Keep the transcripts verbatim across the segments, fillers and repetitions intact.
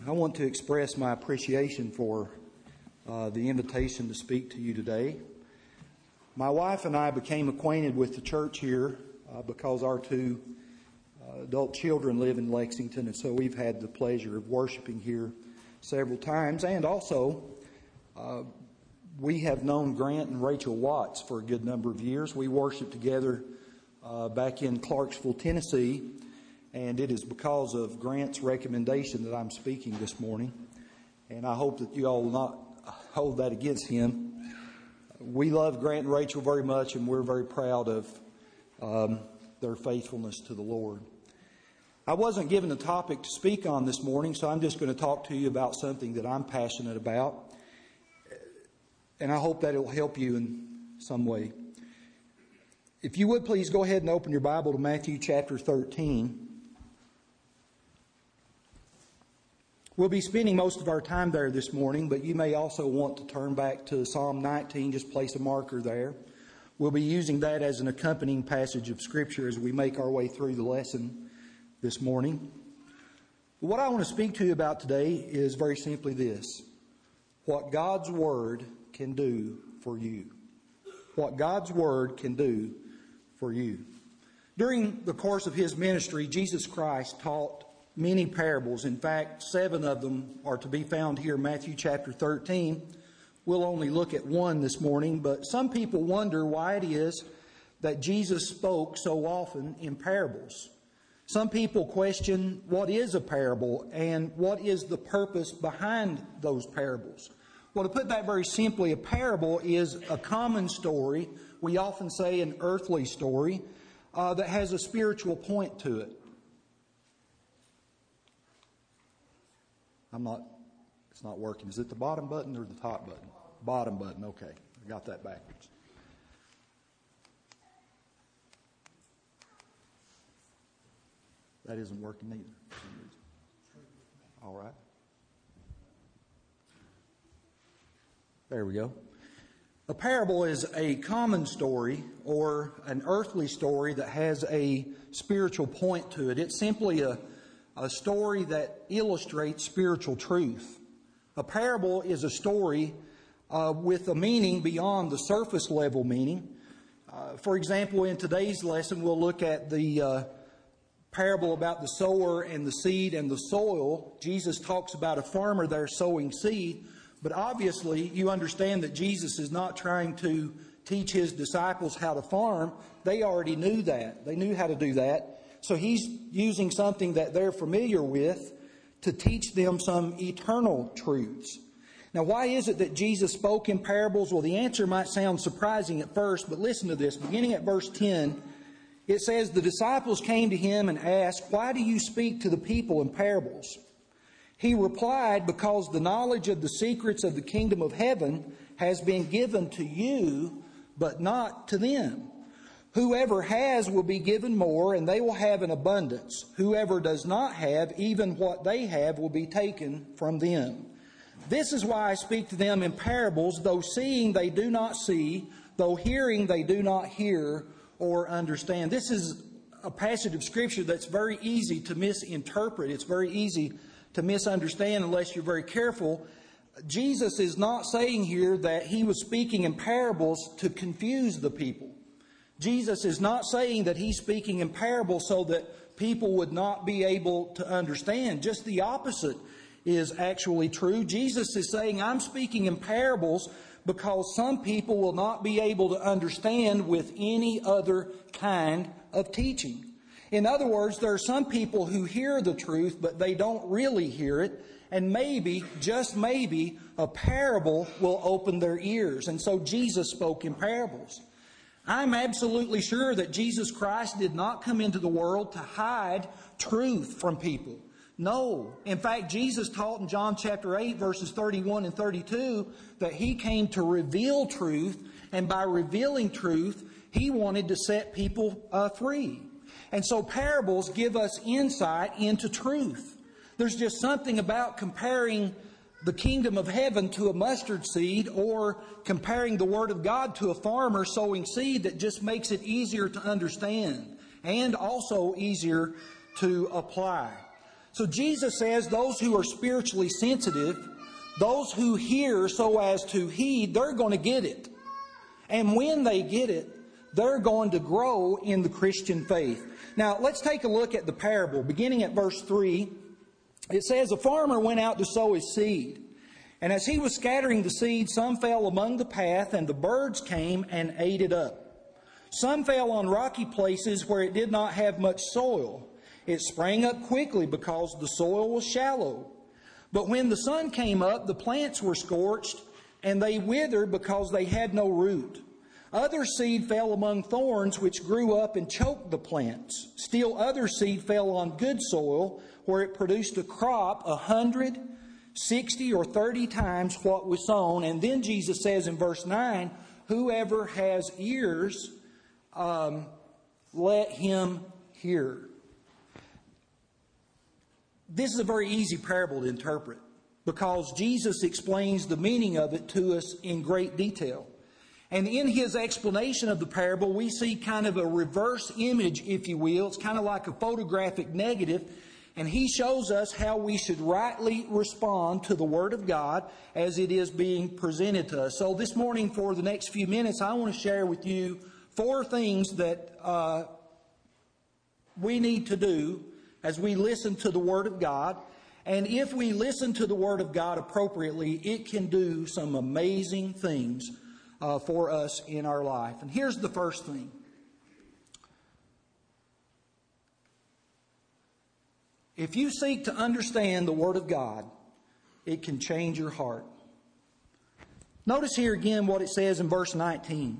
I want to express my appreciation for uh, the invitation to speak to you today. My wife and I became acquainted with the church here uh, because our two uh, adult children live in Lexington, and so we've had the pleasure of worshiping here several times. And also, uh, we have known Grant and Rachel Watts for a good number of years. We worshiped together uh, back in Clarksville, Tennessee. And it is because of Grant's recommendation that I'm speaking this morning. And I hope that you all will not hold that against him. We love Grant and Rachel very much, and we're very proud of um, their faithfulness to the Lord. I wasn't given a topic to speak on this morning, so I'm just going to talk to you about something that I'm passionate about. And I hope that it will help you in some way. If you would please go ahead and open your Bible to Matthew chapter thirteen. We'll be spending most of our time there this morning, but you may also want to turn back to Psalm nineteen, just place a marker there. We'll be using that as an accompanying passage of Scripture as we make our way through the lesson this morning. What I want to speak to you about today is very simply this: what God's Word can do for you. What God's Word can do for you. During the course of His ministry, Jesus Christ taught many parables. In fact, seven of them are to be found here in Matthew chapter thirteen. We'll only look at one this morning, but some people wonder why it is that Jesus spoke so often in parables. Some people question what is a parable and what is the purpose behind those parables. Well, to put that very simply, a parable is a common story. We often say an earthly story uh, that has a spiritual point to it. I'm not, it's not working. Is it the bottom button or the top button? Bottom button, okay. I got that backwards. That isn't working either for some reason. All right. There we go. A parable is a common story or an earthly story that has a spiritual point to it. It's simply a A story that illustrates spiritual truth. A parable is a story uh, with a meaning beyond the surface level meaning. Uh, for example, in today's lesson, we'll look at the uh, parable about the sower and the seed and the soil. Jesus talks about a farmer there sowing seed, but obviously you understand that Jesus is not trying to teach His disciples how to farm. They already knew that. They knew how to do that. So He's using something that they're familiar with to teach them some eternal truths. Now, why is it that Jesus spoke in parables? Well, the answer might sound surprising at first, but listen to this. Beginning at verse ten, it says, "The disciples came to Him and asked, 'Why do you speak to the people in parables?' He replied, 'Because the knowledge of the secrets of the kingdom of heaven has been given to you, but not to them. Whoever has will be given more, and they will have an abundance. Whoever does not have, even what they have will be taken from them. This is why I speak to them in parables, though seeing they do not see, though hearing they do not hear or understand.'" This is a passage of Scripture that's very easy to misinterpret. It's very easy to misunderstand unless you're very careful. Jesus is not saying here that He was speaking in parables to confuse the people. Jesus is not saying that He's speaking in parables so that people would not be able to understand. Just the opposite is actually true. Jesus is saying, I'm speaking in parables because some people will not be able to understand with any other kind of teaching. In other words, there are some people who hear the truth, but they don't really hear it. And maybe, just maybe, a parable will open their ears. And so Jesus spoke in parables. I'm absolutely sure that Jesus Christ did not come into the world to hide truth from people. No. In fact, Jesus taught in John chapter eight, verses thirty-one and thirty-two, that He came to reveal truth, and by revealing truth, He wanted to set people uh, free. And so parables give us insight into truth. There's just something about comparing the kingdom of heaven to a mustard seed, or comparing the Word of God to a farmer sowing seed, that just makes it easier to understand and also easier to apply. So Jesus says those who are spiritually sensitive, those who hear so as to heed, they're going to get it. And when they get it, they're going to grow in the Christian faith. Now, let's take a look at the parable. Beginning at verse three, it says, "A farmer went out to sow his seed. And as he was scattering the seed, some fell among the path, and the birds came and ate it up. Some fell on rocky places where it did not have much soil. It sprang up quickly because the soil was shallow. But when the sun came up, the plants were scorched, and they withered because they had no root. Other seed fell among thorns, which grew up and choked the plants. Still other seed fell on good soil, where it produced a crop a hundred, sixty, or thirty times what was sown." And then Jesus says in verse nine, "Whoever has ears, um, let him hear." This is a very easy parable to interpret because Jesus explains the meaning of it to us in great detail. And in his explanation of the parable, we see kind of a reverse image, if you will. It's kind of like a photographic negative. And he shows us how we should rightly respond to the Word of God as it is being presented to us. So this morning, for the next few minutes, I want to share with you four things that uh, we need to do as we listen to the Word of God. And if we listen to the Word of God appropriately, it can do some amazing things uh, for us in our life. And here's the first thing. If you seek to understand the Word of God, it can change your heart. Notice here again what it says in verse nineteen.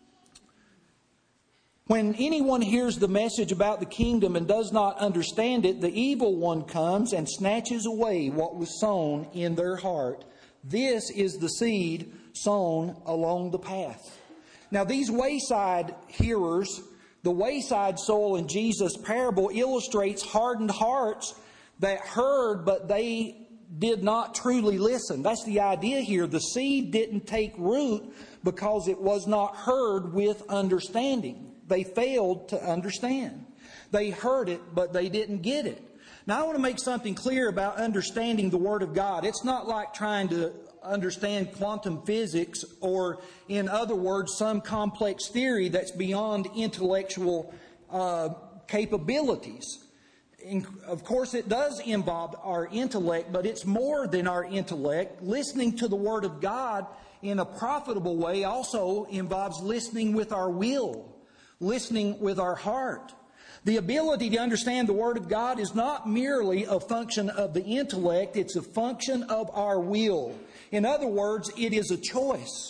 "When anyone hears the message about the kingdom and does not understand it, the evil one comes and snatches away what was sown in their heart. This is the seed sown along the path." Now these wayside hearers, the wayside soil in Jesus' parable illustrates hardened hearts that heard but they did not truly listen. That's the idea here. The seed didn't take root because it was not heard with understanding. They failed to understand. They heard it, but they didn't get it. Now, I want to make something clear about understanding the Word of God. It's not like trying to understand quantum physics or, in other words, some complex theory that's beyond intellectual uh, capabilities. In, of course, it does involve our intellect, but it's more than our intellect. Listening to the Word of God in a profitable way also involves listening with our will, listening with our heart. The ability to understand the Word of God is not merely a function of the intellect, it's a function of our will. In other words, it is a choice.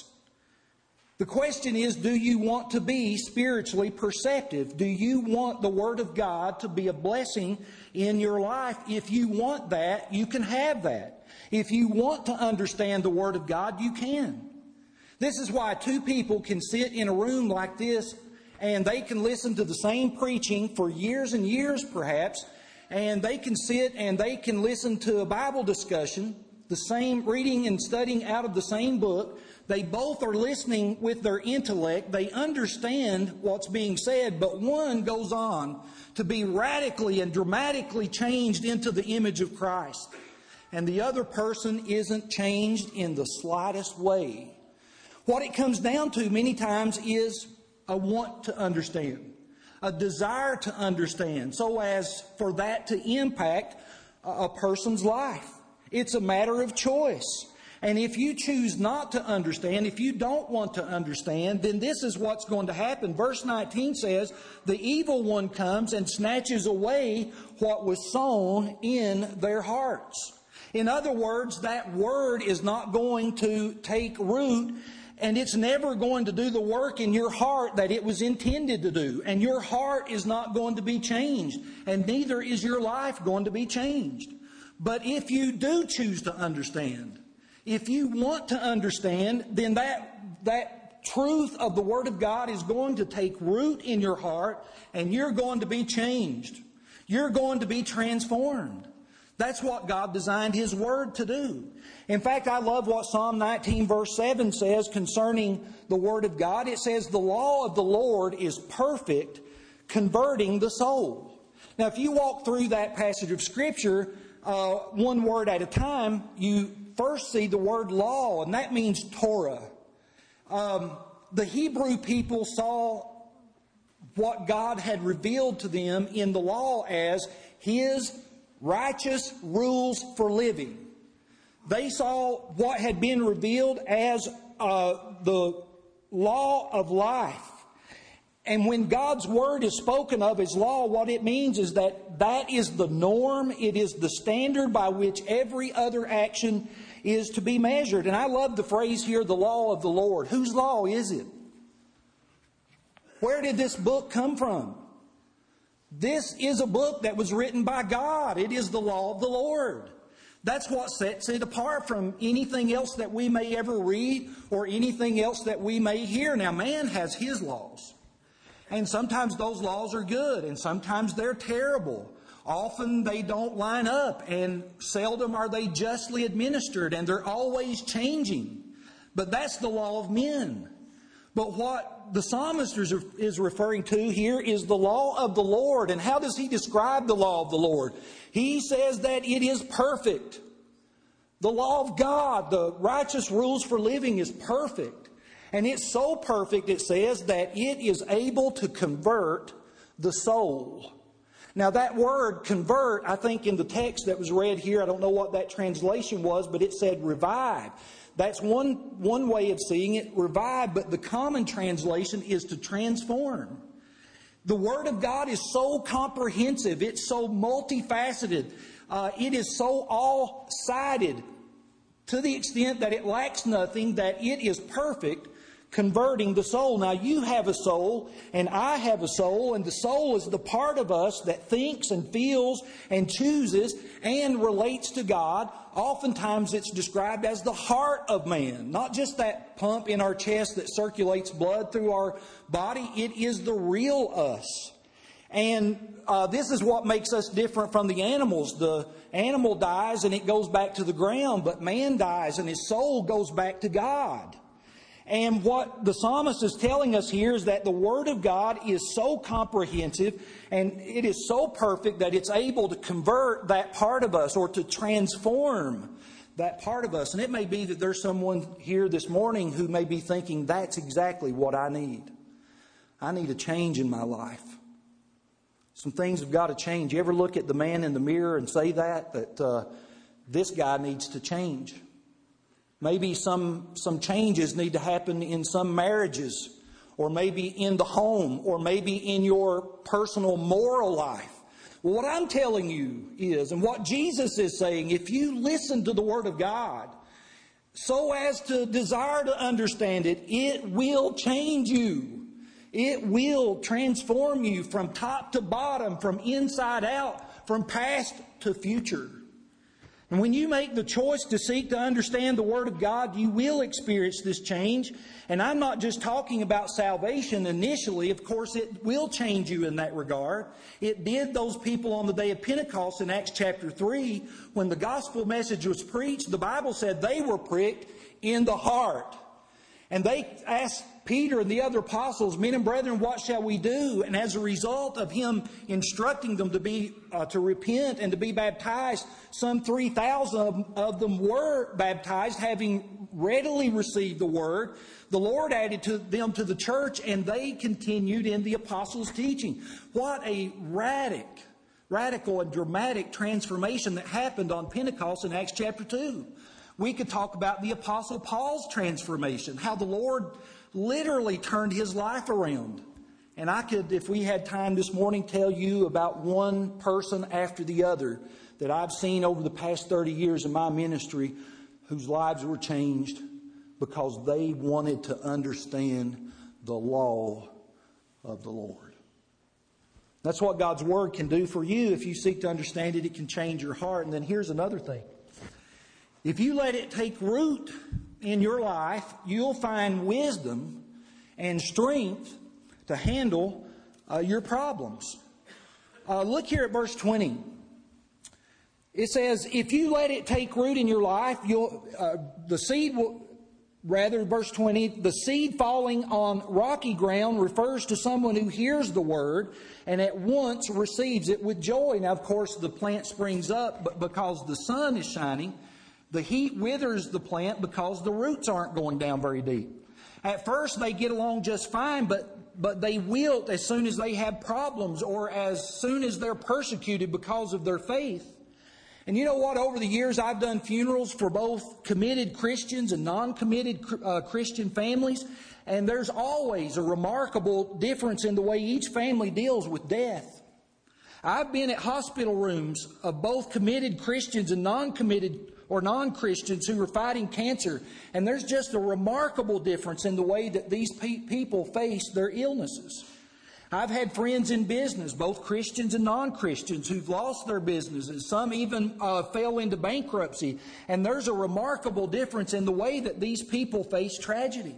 The question is, do you want to be spiritually perceptive? Do you want the Word of God to be a blessing in your life? If you want that, you can have that. If you want to understand the Word of God, you can. This is why two people can sit in a room like this and they can listen to the same preaching for years and years perhaps, and they can sit and they can listen to a Bible discussion, the same reading and studying out of the same book. They both are listening with their intellect. They understand what's being said, but one goes on to be radically and dramatically changed into the image of Christ. And the other person isn't changed in the slightest way. What it comes down to many times is a want to understand, a desire to understand, so as for that to impact a person's life. It's a matter of choice. And if you choose not to understand, if you don't want to understand, then this is what's going to happen. Verse nineteen says, "The evil one comes and snatches away what was sown in their hearts." In other words, that word is not going to take root, and it's never going to do the work in your heart that it was intended to do. And your heart is not going to be changed, and neither is your life going to be changed. But if you do choose to understand, if you want to understand, then that, that truth of the Word of God is going to take root in your heart, and you're going to be changed. You're going to be transformed. That's what God designed His Word to do. In fact, I love what Psalm nineteen verse seven says concerning the Word of God. It says, "The law of the Lord is perfect, converting the soul." Now, if you walk through that passage of Scripture, uh, one word at a time, you first see the word law, and that means Torah. Um, the Hebrew people saw what God had revealed to them in the law as His righteous rules for living. They saw what had been revealed as uh, the law of life. And when God's Word is spoken of as law, what it means is that that is the norm. It is the standard by which every other action is to be measured. And I love the phrase here, the law of the Lord. Whose law is it? Where did this book come from? This is a book that was written by God. It is the law of the Lord. That's what sets it apart from anything else that we may ever read or anything else that we may hear. Now, man has his laws. And sometimes those laws are good and sometimes they're terrible. Often they don't line up and seldom are they justly administered, and they're always changing. But that's the law of men. But what the psalmist is referring to here is the law of the Lord. And how does he describe the law of the Lord? He says that it is perfect. The law of God, the righteous rules for living, is perfect. And it's so perfect, it says, that it is able to convert the soul. Now that word convert, I think in the text that was read here, I don't know what that translation was, but it said revive. That's one, one way of seeing it, revive, but the common translation is to transform. The Word of God is so comprehensive, it's so multifaceted, uh, it is so all-sided to the extent that it lacks nothing, that it is perfect, converting the soul. Now you have a soul and I have a soul, and the soul is the part of us that thinks and feels and chooses and relates to God. Oftentimes it's described as the heart of man, not just that pump in our chest that circulates blood through our body. It is the real us. And uh, this is what makes us different from the animals. The animal dies and it goes back to the ground, but man dies and his soul goes back to God. And what the psalmist is telling us here is that the Word of God is so comprehensive and it is so perfect that it's able to convert that part of us, or to transform that part of us. And it may be that there's someone here this morning who may be thinking, that's exactly what I need. I need a change in my life. Some things have got to change. You ever look at the man in the mirror and say that, that uh, this guy needs to change? Maybe some, some changes need to happen in some marriages, or maybe in the home, or maybe in your personal moral life. Well, what I'm telling you is, and what Jesus is saying, if you listen to the Word of God so as to desire to understand it, it will change you. It will transform you from top to bottom, from inside out, from past to future. And when you make the choice to seek to understand the Word of God, you will experience this change. And I'm not just talking about salvation initially. Of course, it will change you in that regard. It did those people on the day of Pentecost in Acts chapter three. When the gospel message was preached, the Bible said they were pricked in the heart. And they asked Peter and the other apostles, men and brethren, what shall we do? And as a result of him instructing them to be uh, to repent and to be baptized, some three thousand of them were baptized, having readily received the word. The Lord added to them to the church, and they continued in the apostles' teaching. What a radical, radical and dramatic transformation that happened on Pentecost in Acts chapter two. We could talk about the Apostle Paul's transformation, how the Lord literally turned his life around. And I could, if we had time this morning, tell you about one person after the other that I've seen over the past thirty years in my ministry whose lives were changed because they wanted to understand the law of the Lord. That's what God's Word can do for you. If you seek to understand it, it can change your heart. And then here's another thing. If you let it take root in your life, you'll find wisdom and strength to handle uh, your problems. Uh, look here at verse twenty. It says, if you let it take root in your life, you'll, uh, the seed will, rather, verse twenty, the seed falling on rocky ground refers to someone who hears the word and at once receives it with joy. Now, of course, the plant springs up, but because the sun is shining, the heat withers the plant because the roots aren't going down very deep. At first, they get along just fine, but, but they wilt as soon as they have problems or as soon as they're persecuted because of their faith. And you know what? Over the years, I've done funerals for both committed Christians and non-committed uh, Christian families. And there's always a remarkable difference in the way each family deals with death. I've been at hospital rooms of both committed Christians and non-committed or non-Christians who are fighting cancer. And there's just a remarkable difference in the way that these pe- people face their illnesses. I've had friends in business, both Christians and non-Christians, who've lost their businesses. Some even uh, fell into bankruptcy. And there's a remarkable difference in the way that these people face tragedy.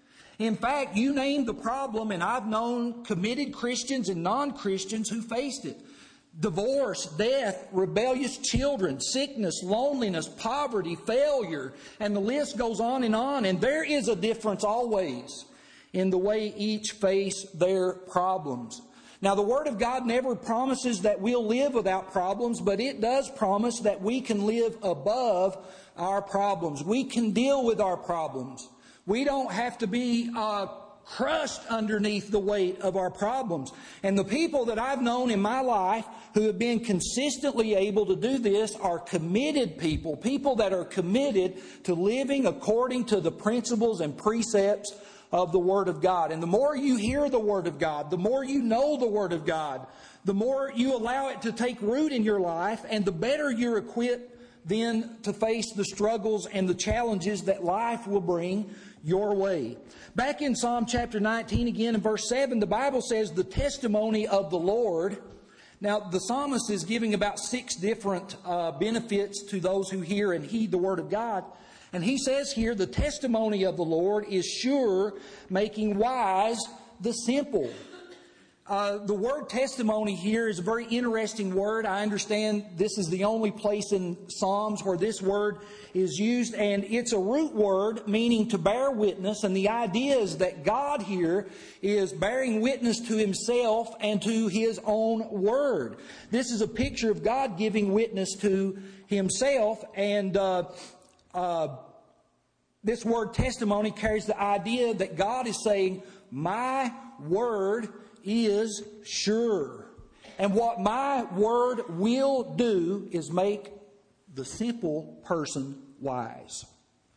In fact, you name the problem, and I've known committed Christians and non-Christians who faced it. Divorce, death, rebellious children, sickness, loneliness, poverty, failure, and the list goes on and on. And there is a difference always in the way each face their problems. Now, the Word of God never promises that we'll live without problems, but it does promise that we can live above our problems. We can deal with our problems. We don't have to be uh, crushed underneath the weight of our problems. And the people that I've known in my life who have been consistently able to do this are committed people, people that are committed to living according to the principles and precepts of the Word of God. And the more you hear the Word of God, the more you know the Word of God, the more you allow it to take root in your life, and the better you're equipped then to face the struggles and the challenges that life will bring your way. Back in Psalm chapter nineteen, again in verse seven, the Bible says, the testimony of the Lord. Now, the psalmist is giving about six different uh, benefits to those who hear and heed the Word of God. And he says here, the testimony of the Lord is sure, making wise the simple. Uh, the word testimony here is a very interesting word. I understand this is the only place in Psalms where this word is used, and it's a root word meaning to bear witness. And the idea is that God here is bearing witness to Himself and to His own Word. This is a picture of God giving witness to Himself, and uh, uh, this word testimony carries the idea that God is saying, my Word is sure. And what my Word will do is make the simple person wise.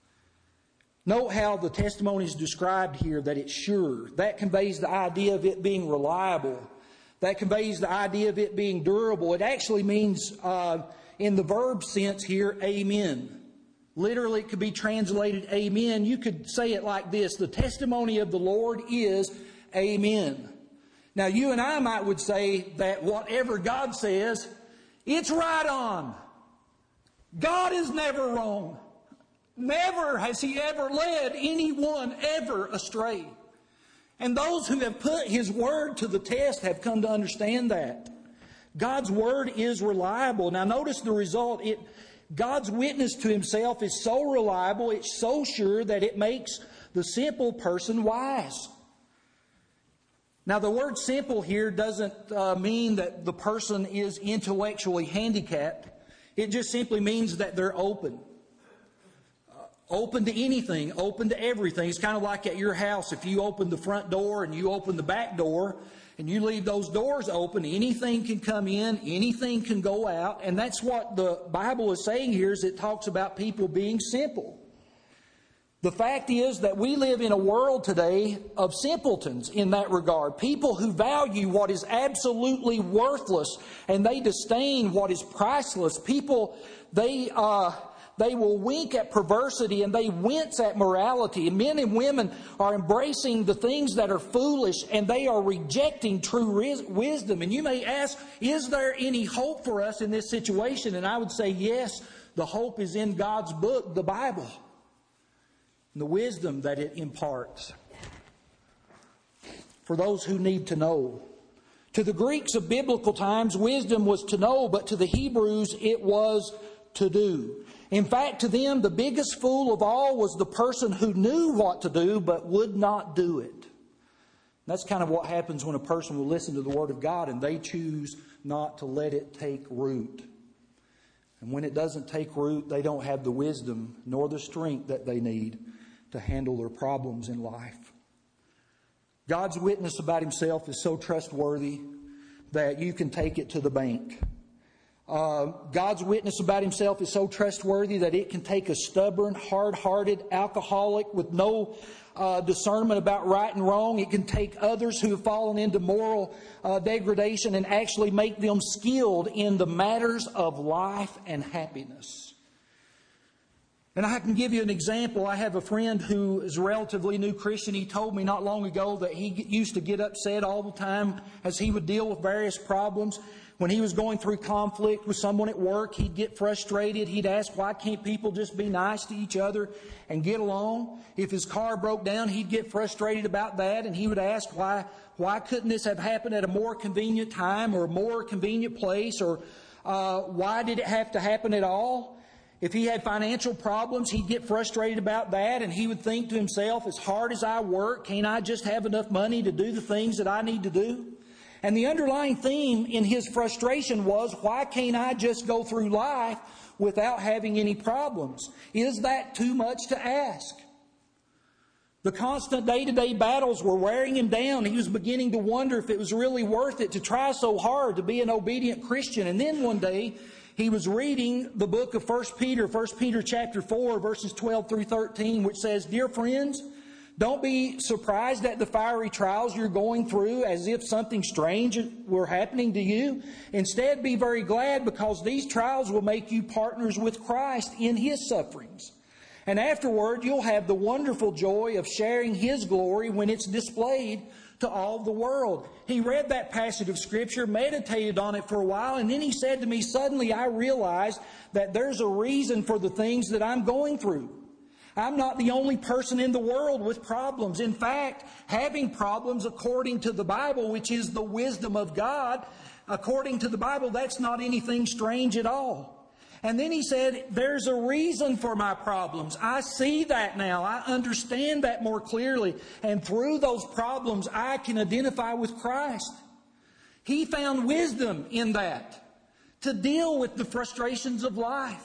Note how the testimony is described here, that it's sure. That conveys the idea of it being reliable. That conveys the idea of it being durable. It actually means, uh, in the verb sense here, amen. Literally, it could be translated amen. You could say it like this: the testimony of the Lord is amen. Now, you and I might would say that whatever God says, it's right on. God is never wrong. Never has He ever led anyone ever astray. And those who have put His Word to the test have come to understand that. God's Word is reliable. Now, notice the result. It, God's witness to Himself is so reliable, it's so sure that it makes the simple person wise. Now, the word simple here doesn't uh, mean that the person is intellectually handicapped. It just simply means that they're open. Uh, open to anything, open to everything. It's kind of like at your house. If you open the front door and you open the back door and you leave those doors open, anything can come in, anything can go out. And that's what the Bible is saying here, is it talks about people being simple. The fact is that we live in a world today of simpletons in that regard. People who value what is absolutely worthless and they disdain what is priceless. People, they uh, they will wink at perversity and they wince at morality. And men and women are embracing the things that are foolish and they are rejecting true ris- wisdom. And you may ask, is there any hope for us in this situation? And I would say yes, the hope is in God's book, the Bible. The wisdom that it imparts for those who need to know. To the Greeks of biblical times, wisdom was to know, but to the Hebrews, it was to do. In fact, to them, the biggest fool of all was the person who knew what to do but would not do it. That's kind of what happens when a person will listen to the Word of God and they choose not to let it take root. And when it doesn't take root, they don't have the wisdom nor the strength that they need to handle their problems in life. God's witness about Himself is so trustworthy that you can take it to the bank. Uh, God's witness about Himself is so trustworthy that it can take a stubborn, hard-hearted alcoholic with no uh, discernment about right and wrong. It can take others who have fallen into moral uh, degradation and actually make them skilled in the matters of life and happiness. And I can give you an example. I have a friend who is a relatively new Christian. He told me not long ago that he used to get upset all the time as he would deal with various problems. When he was going through conflict with someone at work, he'd get frustrated. He'd ask, why can't people just be nice to each other and get along? If his car broke down, he'd get frustrated about that, and he would ask, why, why couldn't this have happened at a more convenient time or a more convenient place, or uh, why did it have to happen at all? If he had financial problems, he'd get frustrated about that, and he would think to himself, as hard as I work, can't I just have enough money to do the things that I need to do? And the underlying theme in his frustration was, why can't I just go through life without having any problems? Is that too much to ask? The constant day-to-day battles were wearing him down. He was beginning to wonder if it was really worth it to try so hard to be an obedient Christian. And then one day, he was reading the book of First Peter, First Peter chapter four, verses twelve through thirteen, which says, Dear friends, don't be surprised at the fiery trials you're going through as if something strange were happening to you. Instead, be very glad, because these trials will make you partners with Christ in His sufferings. And afterward, you'll have the wonderful joy of sharing His glory when it's displayed to all the world. He read that passage of Scripture, meditated on it for a while, and then he said to me, suddenly I realized that there's a reason for the things that I'm going through. I'm not the only person in the world with problems. In fact, having problems according to the Bible, which is the wisdom of God, according to the Bible, that's not anything strange at all. And then he said, there's a reason for my problems. I see that now. I understand that more clearly. And through those problems, I can identify with Christ. He found wisdom in that to deal with the frustrations of life.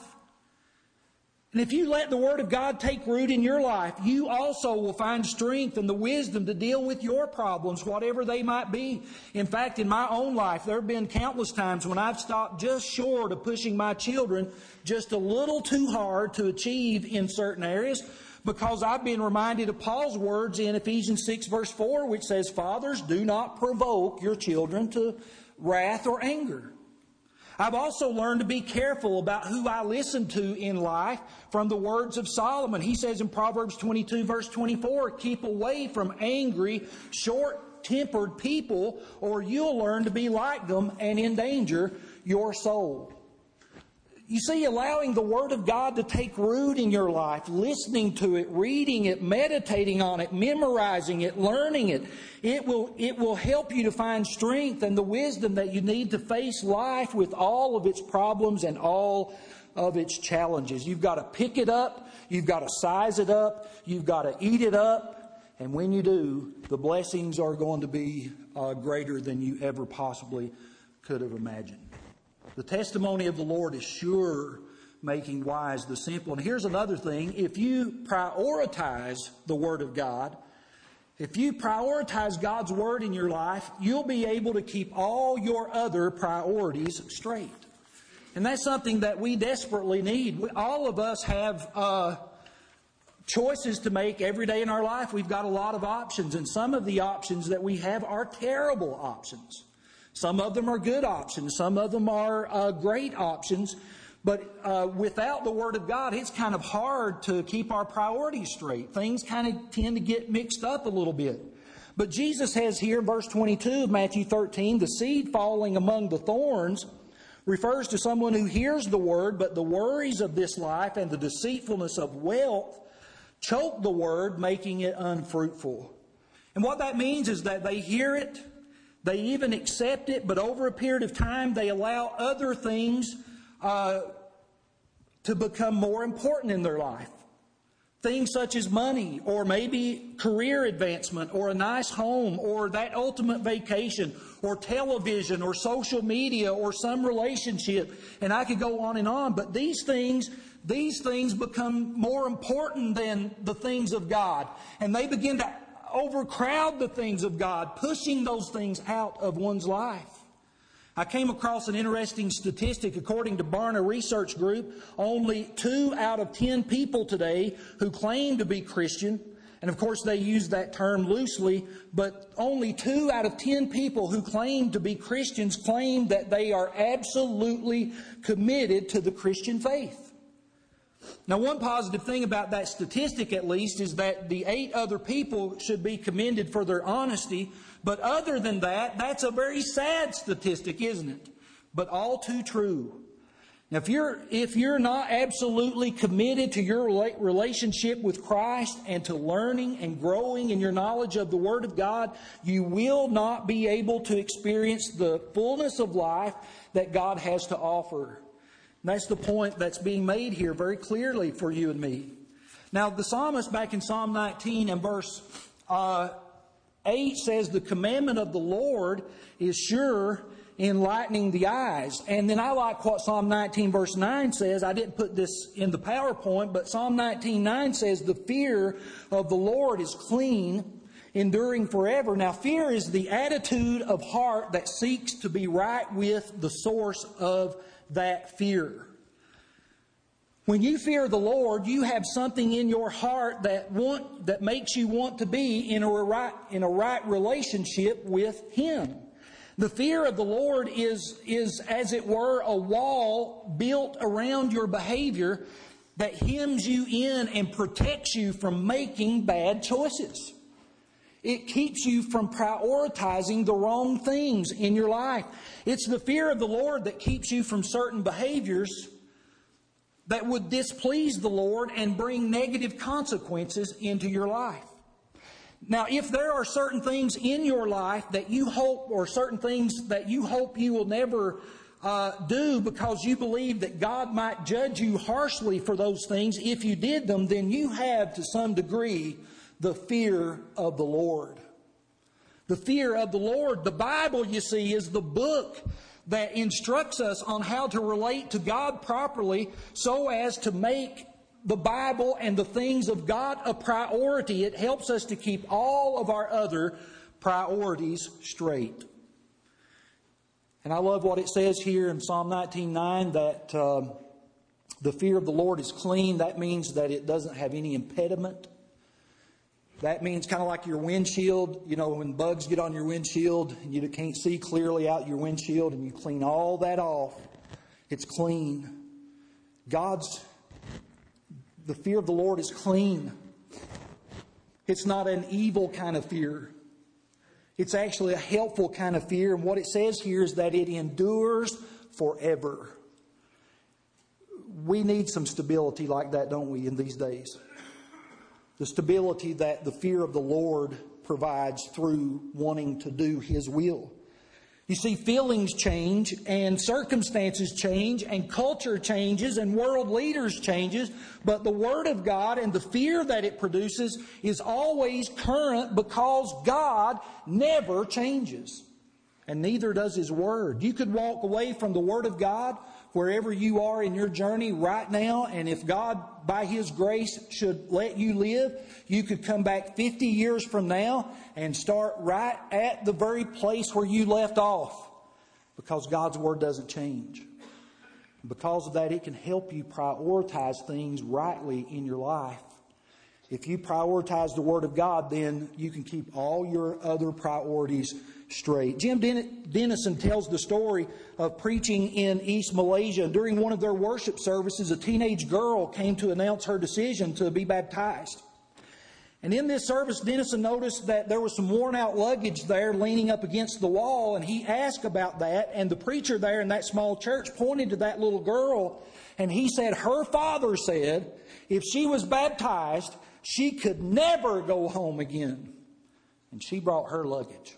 And if you let the Word of God take root in your life, you also will find strength and the wisdom to deal with your problems, whatever they might be. In fact, in my own life, there have been countless times when I've stopped just short of pushing my children just a little too hard to achieve in certain areas, because I've been reminded of Paul's words in Ephesians six verse four, which says, Fathers, do not provoke your children to wrath or anger. I've also learned to be careful about who I listen to in life from the words of Solomon. He says in Proverbs twenty-two verse twenty-four, keep away from angry, short-tempered people, or you'll learn to be like them and endanger your soul. You see, allowing the Word of God to take root in your life, listening to it, reading it, meditating on it, memorizing it, learning it, it will, it will help you to find strength and the wisdom that you need to face life with all of its problems and all of its challenges. You've got to pick it up, you've got to size it up, you've got to eat it up, and when you do, the blessings are going to be uh, greater than you ever possibly could have imagined. The testimony of the Lord is sure, making wise the simple. And here's another thing. If you prioritize the Word of God, if you prioritize God's Word in your life, you'll be able to keep all your other priorities straight. And that's something that we desperately need. We, all of us have uh, choices to make every day in our life. We've got a lot of options, and some of the options that we have are terrible options. Some of them are good options. Some of them are uh, great options. But uh, without the Word of God, it's kind of hard to keep our priorities straight. Things kind of tend to get mixed up a little bit. But Jesus has here, verse twenty-two of Matthew thirteen, the seed falling among the thorns refers to someone who hears the Word, but the worries of this life and the deceitfulness of wealth choke the Word, making it unfruitful. And what that means is that they hear it, they even accept it, but over a period of time they allow other things uh, to become more important in their life. Things such as money, or maybe career advancement, or a nice home, or that ultimate vacation, or television, or social media, or some relationship. And I could go on and on. But these things, these things become more important than the things of God. And they begin to overcrowd the things of God, pushing those things out of one's life. I came across an interesting statistic. According to Barna Research Group, only two out of ten people today who claim to be Christian, and of course they use that term loosely, but only two out of ten people who claim to be Christians claim that they are absolutely committed to the Christian faith. Now, one positive thing about that statistic, at least, is that the eight other people should be commended for their honesty. But other than that, that's a very sad statistic, isn't it? But all too true. Now, if you're, if you're not absolutely committed to your relationship with Christ and to learning and growing in your knowledge of the Word of God, you will not be able to experience the fullness of life that God has to offer. And that's the point that's being made here very clearly for you and me. Now, the psalmist back in Psalm nineteen and verse uh, eight says, "The commandment of the Lord is sure, enlightening the eyes." And then I like what Psalm nineteen verse nine says. I didn't put this in the PowerPoint, but Psalm nineteen nine says, "The fear of the Lord is clean, enduring forever." Now, fear is the attitude of heart that seeks to be right with the source of that fear. When you fear the Lord, you have something in your heart that want that makes you want to be in a right in a right relationship with Him. The fear of the Lord is is as it were a wall built around your behavior that hems you in and protects you from making bad choices. It keeps you from prioritizing the wrong things in your life. It's the fear of the Lord that keeps you from certain behaviors that would displease the Lord and bring negative consequences into your life. Now, if there are certain things in your life that you hope, or certain things that you hope you will never uh, do because you believe that God might judge you harshly for those things, if you did them, then you have to some degree the fear of the Lord. The fear of the Lord. The Bible, you see, is the book that instructs us on how to relate to God properly so as to make the Bible and the things of God a priority. It helps us to keep all of our other priorities straight. And I love what it says here in Psalm nineteen nine that uh, the fear of the Lord is clean. That means that it doesn't have any impediment. That means kind of like your windshield, you know, when bugs get on your windshield and you can't see clearly out your windshield and you clean all that off, it's clean. God's, the fear of the Lord is clean. It's not an evil kind of fear. It's actually a helpful kind of fear. And what it says here is that it endures forever. We need some stability like that, don't we, in these days? The stability that the fear of the Lord provides through wanting to do His will. You see, feelings change and circumstances change and culture changes and world leaders changes, but the Word of God and the fear that it produces is always current because God never changes. And neither does His Word. You could walk away from the Word of God wherever you are in your journey right now, and if God, by His grace, should let you live, you could come back fifty years from now and start right at the very place where you left off, because God's Word doesn't change. Because of that, it can help you prioritize things rightly in your life. If you prioritize the Word of God, then you can keep all your other priorities straight. Jim Denison tells the story of preaching in East Malaysia. During one of their worship services, a teenage girl came to announce her decision to be baptized. And in this service, Denison noticed that there was some worn out luggage there leaning up against the wall, and he asked about that, and the preacher there in that small church pointed to that little girl, and he said her father said if she was baptized, she could never go home again. And she brought her luggage.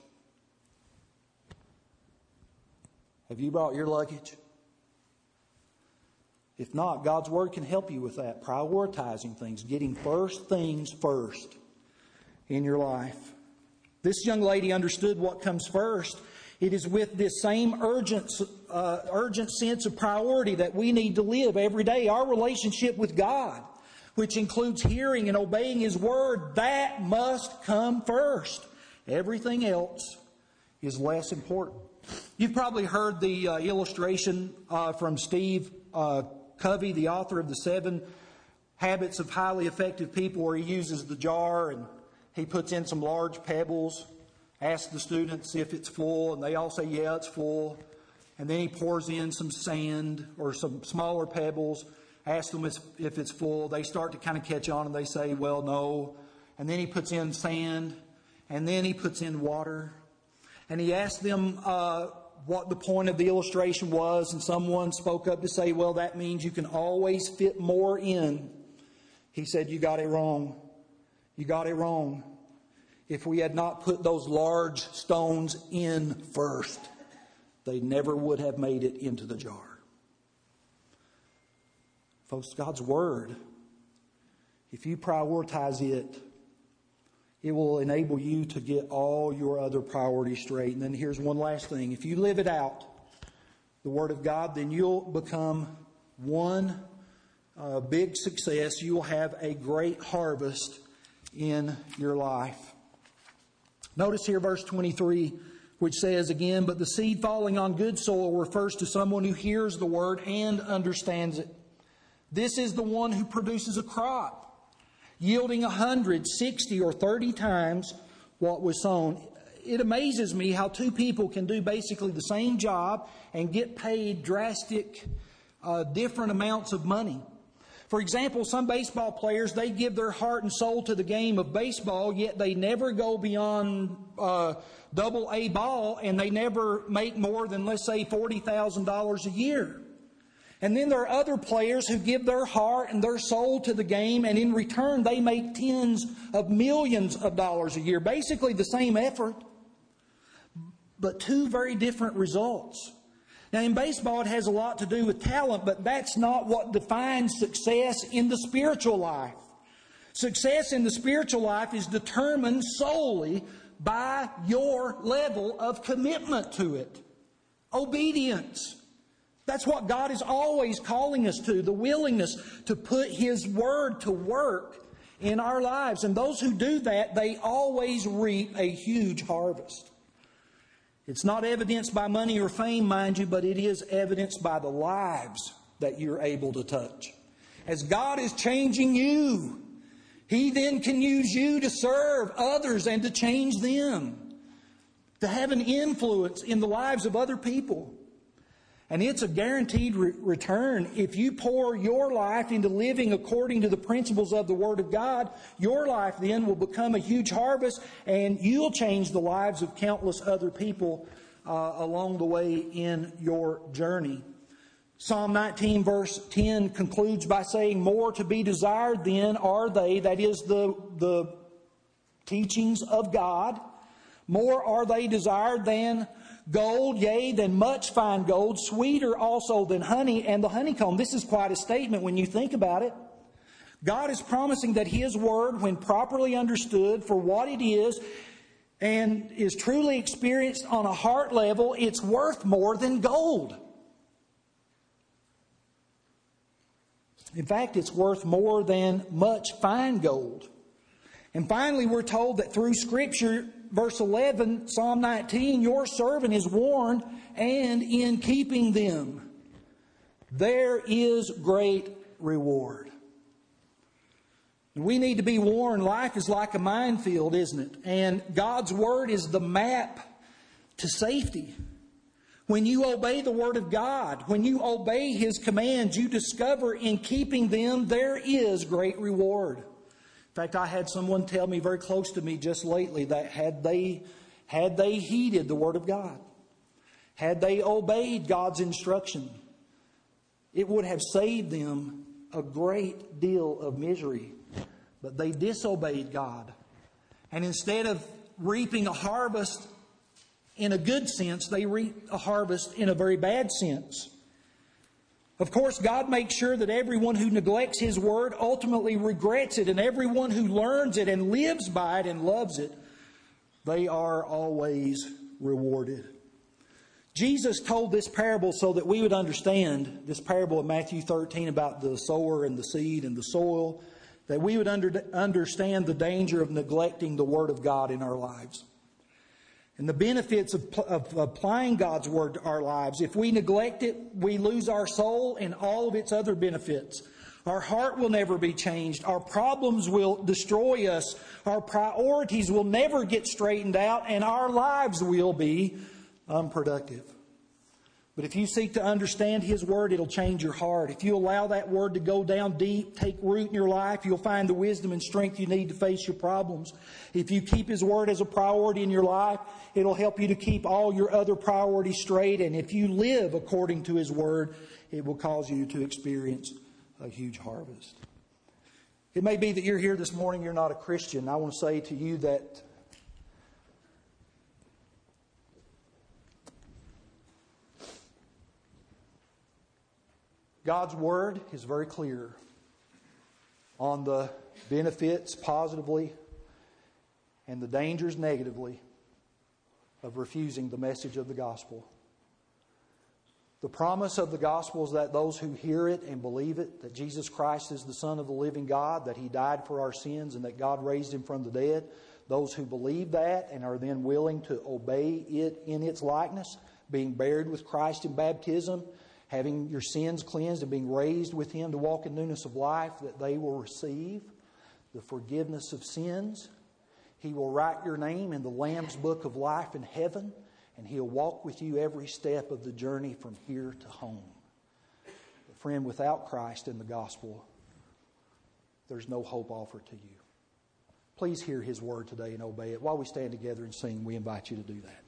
Have you brought your luggage? If not, God's Word can help you with that. Prioritizing things, getting first things first in your life. This young lady understood what comes first. It is with this same urgent, uh, urgent sense of priority that we need to live every day. Our relationship with God, which includes hearing and obeying His Word, that must come first. Everything else is less important. You've probably heard the uh, illustration uh, from Steve uh, Covey, the author of the Seven Habits of Highly Effective People, where he uses the jar and he puts in some large pebbles, asks the students if it's full, and they all say, yeah, it's full. And then he pours in some sand or some smaller pebbles, asks them if, if it's full. They start to kind of catch on and they say, well, no. And then he puts in sand, and then he puts in water. And he asked them uh, what the point of the illustration was, and someone spoke up to say, well, that means you can always fit more in. He said, you got it wrong. You got it wrong. If we had not put those large stones in first, they never would have made it into the jar. Folks, God's Word, if you prioritize it, it will enable you to get all your other priorities straight. And then here's one last thing. If you live it out, the Word of God, then you'll become one uh, big success. You will have a great harvest in your life. Notice here verse twenty-three, which says again, but the seed falling on good soil refers to someone who hears the Word and understands it. This is the one who produces a crop, yielding a hundred, sixty, or thirty times what was sown. It amazes me how two people can do basically the same job and get paid drastic, uh, different amounts of money. For example, some baseball players, they give their heart and soul to the game of baseball, yet they never go beyond uh, double A ball, and they never make more than, let's say, forty thousand dollars a year. And then there are other players who give their heart and their soul to the game, and in return they make tens of millions of dollars a year. Basically the same effort, but two very different results. Now in baseball it has a lot to do with talent, but that's not what defines success in the spiritual life. Success in the spiritual life is determined solely by your level of commitment to it. Obedience. That's what God is always calling us to, the willingness to put His Word to work in our lives. And those who do that, they always reap a huge harvest. It's not evidenced by money or fame, mind you, but it is evidenced by the lives that you're able to touch. As God is changing you, He then can use you to serve others and to change them, to have an influence in the lives of other people. And it's a guaranteed re- return. If you pour your life into living according to the principles of the Word of God, your life then will become a huge harvest, and you'll change the lives of countless other people uh, along the way in your journey. Psalm nineteen verse ten concludes by saying, more to be desired then are they, that is the, the teachings of God, more are they desired than gold, yea, than much fine gold, sweeter also than honey and the honeycomb. This is quite a statement when you think about it. God is promising that His Word, when properly understood for what it is and is truly experienced on a heart level, it's worth more than gold. In fact, it's worth more than much fine gold. And finally, we're told that through Scripture, verse eleven, Psalm nineteen, your servant is warned, and in keeping them, there is great reward. We need to be warned. Life is like a minefield, isn't it? And God's Word is the map to safety. When you obey the Word of God, when you obey His commands, you discover in keeping them there is great reward. In fact, I had someone tell me very close to me just lately that had they, had they heeded the Word of God, had they obeyed God's instruction, it would have saved them a great deal of misery. But they disobeyed God. And instead of reaping a harvest in a good sense, they reaped a harvest in a very bad sense. Of course, God makes sure that everyone who neglects His Word ultimately regrets it, and everyone who learns it and lives by it and loves it, they are always rewarded. Jesus told this parable so that we would understand, this parable of Matthew thirteen about the sower and the seed and the soil, that we would under, understand the danger of neglecting the Word of God in our lives. And the benefits of, of applying God's Word to our lives. If we neglect it, we lose our soul and all of its other benefits. Our heart will never be changed. Our problems will destroy us. Our priorities will never get straightened out. And our lives will be unproductive. But if you seek to understand His Word, it'll change your heart. If you allow that Word to go down deep, take root in your life, you'll find the wisdom and strength you need to face your problems. If you keep His Word as a priority in your life, it'll help you to keep all your other priorities straight. And if you live according to His Word, it will cause you to experience a huge harvest. It may be that you're here this morning, you're not a Christian. I want to say to you that God's Word is very clear on the benefits positively and the dangers negatively of refusing the message of the gospel. The promise of the gospel is that those who hear it and believe it, that Jesus Christ is the Son of the living God, that He died for our sins and that God raised Him from the dead, those who believe that and are then willing to obey it in its likeness, being buried with Christ in baptism, having your sins cleansed and being raised with Him to walk in newness of life, that they will receive the forgiveness of sins. He will write your name in the Lamb's book of life in heaven, and He'll walk with you every step of the journey from here to home. But friend, without Christ in the gospel, there's no hope offered to you. Please hear His Word today and obey it. While we stand together and sing, we invite you to do that.